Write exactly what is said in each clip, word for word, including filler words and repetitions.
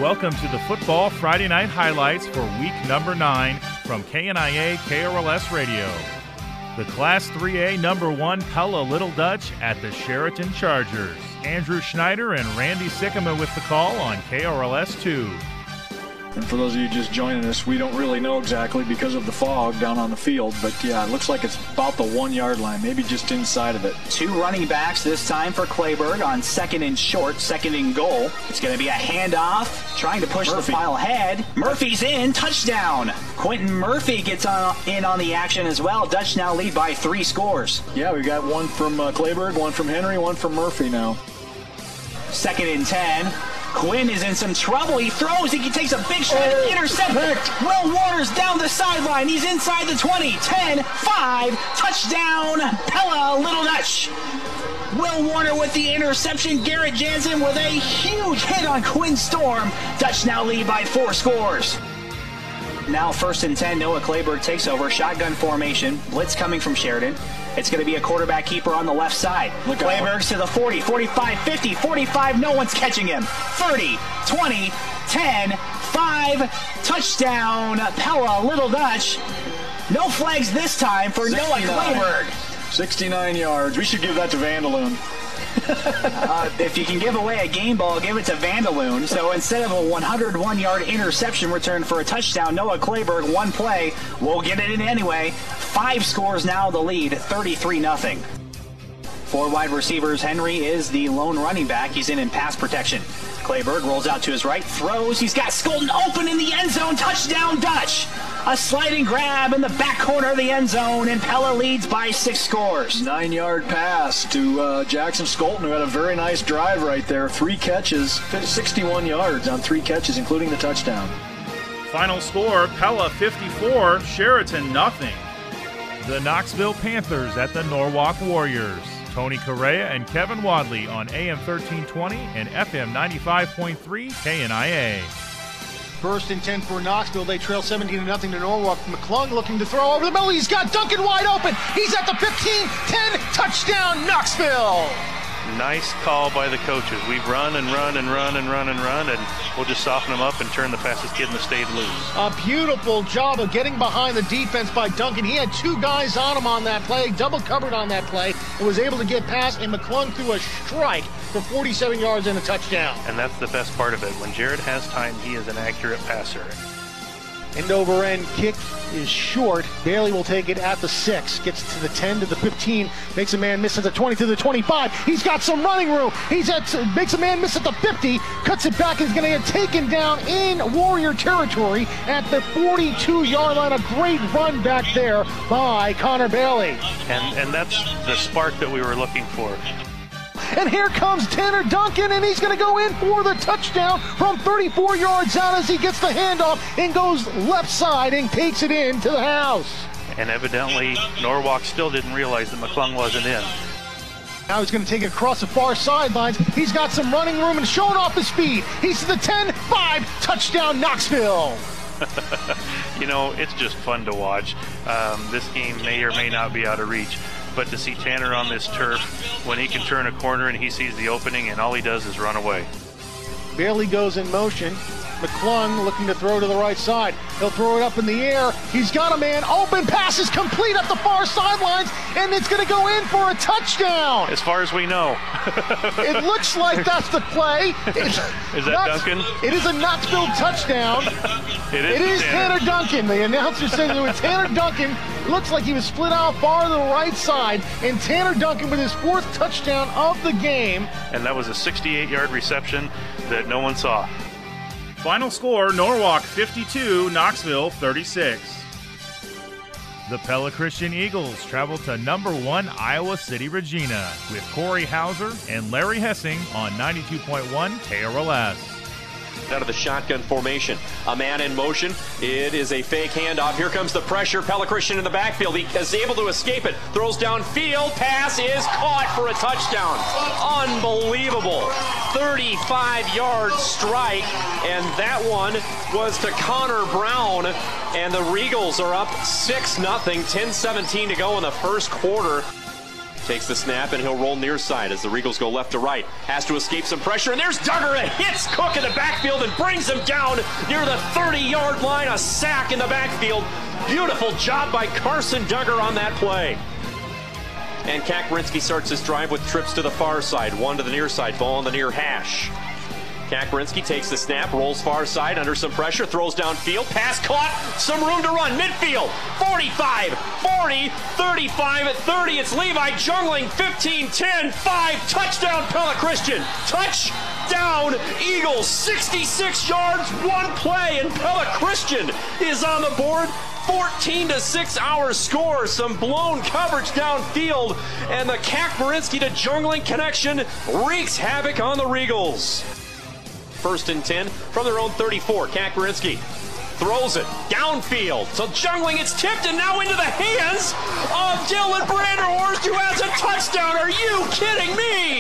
welcome to the Football Friday Night Highlights for week number nine from K N I A K R L S Radio. The Class three A number one Pella Little Dutch at the Sheraton Chargers. Andrew Schneider and Randy Sikkema with the call on K R L S two. And for those of you just joining us, we don't really know exactly because of the fog down on the field, but yeah, it looks like it's about the one-yard line, maybe just inside of it. Two running backs this time for Clayburgh on second and short, second and goal. It's going to be a handoff, trying to push Murphy. The pile ahead. Murphy's in, touchdown. Quentin Murphy gets on, in on the action as well. Dutch now lead by three scores. Yeah, we got one from uh, Clayburgh, one from Henry, one from Murphy now. Second and ten. Quinn is in some trouble. He throws. He takes a big shot. Oh, intercepted. Will Warner's down the sideline. He's inside the twenty. ten, five. Touchdown. Pella Little Dutch. Will Warner with the interception. Garrett Jansen with a huge hit on Quinn Storm. Dutch now lead by four scores. Now first and ten. Noah Clayburgh takes over. Shotgun formation. Blitz coming from Sheridan. It's going to be a quarterback keeper on the left side. Clayburgh's to the forty, forty-five, fifty, forty-five. No one's catching him. thirty, twenty, ten, five. Touchdown. Pella Little Dutch. No flags this time for Noah Clayburgh. sixty-nine yards. We should give that to Vandaloon. uh, if you can give away a game ball, give it to Vandaloon. So instead of a one hundred one yard interception return for a touchdown, Noah Clayburgh, one play, will get it in anyway. Five scores now, the lead, thirty-three nothing. Four wide receivers. Henry is the lone running back. He's in in pass protection. Clayburgh rolls out to his right, throws. He's got Skolton open in the end zone. Touchdown, Dutch. A sliding grab in the back corner of the end zone, and Pella leads by six scores. Nine-yard pass to uh, Jackson Skolton, who had a very nice drive right there. Three catches, sixty-one yards on three catches, including the touchdown. Final score, Pella fifty-four, Sheraton nothing. The Knoxville Panthers at the Norwalk Warriors. Tony Correa and Kevin Wadley on A M thirteen twenty and F M ninety-five point three K N I A. First and ten for Knoxville. They trail seventeen to nothing to Norwalk. McClung looking to throw over the middle. He's got Duncan wide open. He's at the fifteen, ten, touchdown Knoxville. Nice call by the coaches. We've run and run and run and run and run, and we'll just soften them up and turn the fastest kid in the state loose. A beautiful job of getting behind the defense by Duncan. He had two guys on him on that play, double covered on that play, and was able to get past, and McClung threw a strike for forty-seven yards and a touchdown. And that's the best part of it. When Jared has time, he is an accurate passer. End over end kick is short. Bailey will take it at the six. Gets to the ten, to the fifteen. Makes a man miss at the twenty, to the twenty-five. He's got some running room. He's at makes a man miss at the fifty. Cuts it back. Is going to get taken down in Warrior territory at the forty-two yard line. A great run back there by Connor Bailey. And and that's the spark that we were looking for. And here comes Tanner Duncan, and he's going to go in for the touchdown from thirty-four yards out as he gets the handoff and goes left side and takes it into the house. And evidently, Norwalk still didn't realize that McClung wasn't in. Now he's going to take it across the far sidelines. He's got some running room and showing off his speed. He's to the ten, five, touchdown Knoxville. You know, it's just fun to watch. Um, this game may or may not be out of reach. But to see Tanner on this turf, when he can turn a corner and he sees the opening and all he does is run away. Bailey goes in motion. McClung looking to throw to the right side. He'll throw it up in the air. He's got a man open. Pass is complete up the far sidelines, and it's going to go in for a touchdown. As far as we know. It looks like that's the play. It's is that Knox- Duncan? It is a Knoxville touchdown. It is, it is Tanner. Tanner Duncan. The announcer said it was Tanner Duncan. Looks like he was split out far to the right side, and Tanner Duncan with his fourth touchdown of the game. And that was a sixty-eight yard reception that no one saw. Final score, Norwalk fifty-two, Knoxville thirty-six. The Pella Christian Eagles travel to number one Iowa City Regina with Corey Hauser and Larry Hessing on ninety-two point one K R L S. Out of the shotgun formation, a man in motion. It is a fake handoff. Here comes the pressure. Pella Christian in the backfield. He is able to escape it. Throws downfield. Pass is caught for a touchdown. Unbelievable. thirty-five yard strike, and that one was to Connor Brown. And the Regals are up six nothing. ten seventeen to go in the first quarter. Takes the snap and he'll roll near side as the Regals go left to right. Has to escape some pressure, and there's Duggar. It hits Cook in the backfield and brings him down near the thirty-yard line. A sack in the backfield. Beautiful job by Carson Duggar on that play. And Kakmarinski starts his drive with trips to the far side. One to the near side, ball on the near hash. Kakmarinski takes the snap, rolls far side under some pressure, throws downfield, pass caught, some room to run, midfield, forty-five, forty, thirty-five at thirty, it's Levi Jungling, fifteen, ten, five, touchdown Pella Christian, touchdown Eagles, sixty-six yards, one play, and Pella Christian is on the board. fourteen to six our score, some blown coverage downfield, and the Kakmarinski to Jungling connection wreaks havoc on the Regals. First and ten from their own thirty-four. Kakmarinski throws it downfield. So Jungling, it's tipped and now into the hands of Dylan Branderhorst, who has a touchdown. Are you kidding me?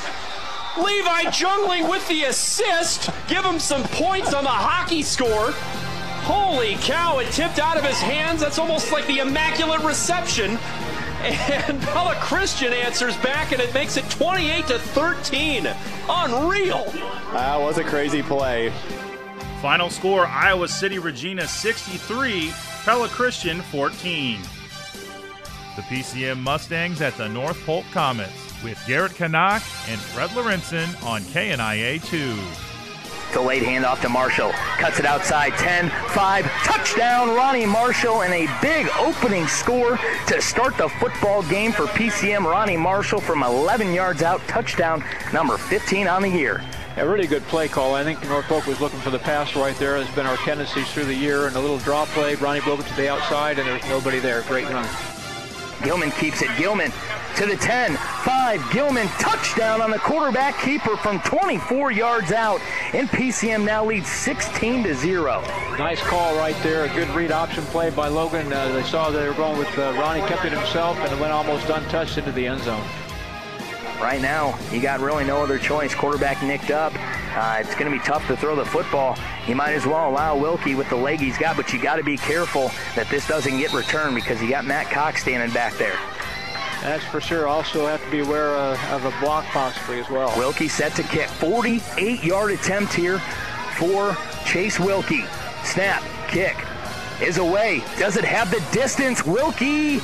Levi Jungling with the assist. Give him some points on the hockey score. Holy cow, it tipped out of his hands. That's almost like the immaculate reception. And Pella Christian answers back, and it makes it twenty-eight to thirteen. Unreal. That was a crazy play. Final score, Iowa City Regina sixty-three, Pella Christian fourteen. The P C M Mustangs at the North Polk Comets with Garrett Canuck and Fred Lorenzen on K N I A two. Delayed handoff to Marshall. Cuts it outside. ten five. Touchdown, Ronnie Marshall, and a big opening score to start the football game for P C M. Ronnie Marshall from eleven yards out. Touchdown number fifteen on the year. A really good play call. I think North Polk was looking for the pass right there. Has been our tendencies through the year. And a little draw play. Ronnie broke it to the outside, and there's nobody there. Great run. Gilman keeps it. Gilman to the ten, five, Gilman, touchdown on the quarterback keeper from twenty-four yards out, and P C M now leads sixteen to zero. Nice call right there, a good read option play by Logan. Uh, they saw they were going with uh, Ronnie, kept it himself, and it went almost untouched into the end zone. Right now, you got really no other choice. Quarterback nicked up. Uh, it's going to be tough to throw the football. You might as well allow Wilkie with the leg he's got, but you got to be careful that this doesn't get returned because you got Matt Cox standing back there. That's for sure. Also have to be aware uh, of a block possibly as well. Wilkie set to kick. forty-eight yard attempt here for Chase Wilkie. Snap, kick is away. Does it have the distance? Wilkie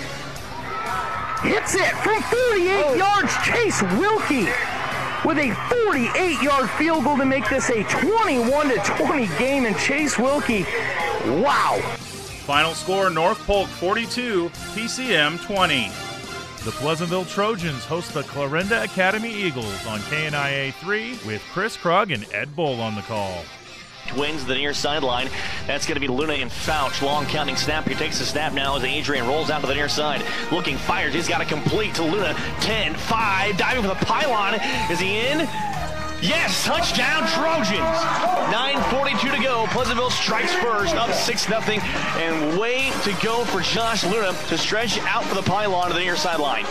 hits it from forty-eight oh. yards. Chase Wilkie with a forty-eight yard field goal to make this a twenty-one to twenty game. And Chase Wilkie, wow. Final score, North Polk forty-two, P C M twenty. The Pleasantville Trojans host the Clarinda Academy Eagles on K N I A three with Chris Krug and Ed Bull on the call. Wins the near sideline. That's going to be Luna and Fouch. Long counting snap. He takes the snap now as Adrian rolls out to the near side. Looking, fires. He's got it complete to Luna. ten five. Diving for the pylon. Is he in? Yes, touchdown Trojans. nine forty-two to go. Pleasantville strikes first, up six nothing, and way to go for Josh Luna to stretch out for the pylon to the near sideline.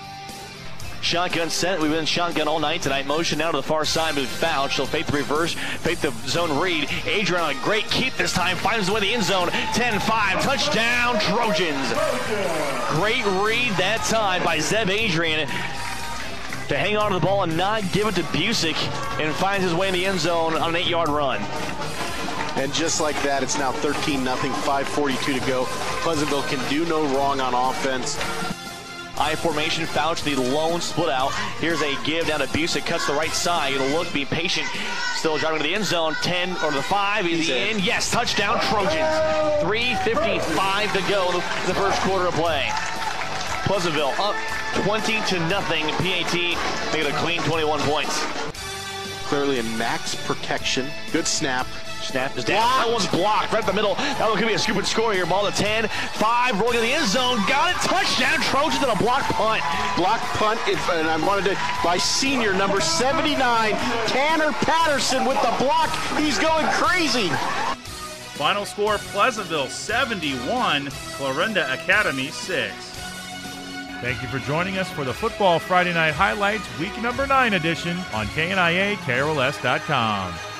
Shotgun set. We've been shotgun all night tonight. Motion now to the far side with Fouch. She'll fake the reverse, fake the zone read. Adrian on a great keep this time. Finds the way to the end zone. ten five. Touchdown Trojans. Great read that time by Zeb Adrian to hang on to the ball and not give it to Busick, and finds his way in the end zone on an eight yard run. And just like that, it's now thirteen nothing, five forty-two to go. Pleasantville can do no wrong on offense. I formation, Fouch, the lone split out. Here's a give down to Busick, cuts the right side. It'll look, be patient. Still driving to the end zone. ten or the five. Is he in? Yes, touchdown Trojans. three fifty-five to go in the first quarter of play. Pleasantville up twenty to nothing. P A T making a clean twenty-one points. Clearly in max protection. Good snap. Snap is down. That one's blocked right in the middle. That one could be a scoop and score here. Ball to ten. five rolling in the end zone. Got it. Touchdown Trojans on a block punt. Block punt. And I wanted to, by senior number seventy-nine, Tanner Patterson with the block. He's going crazy. Final score, Pleasantville seventy-one, Clarinda Academy six. Thank you for joining us for the Football Friday Night Highlights, week number nine edition on K N I A K R L S dot com.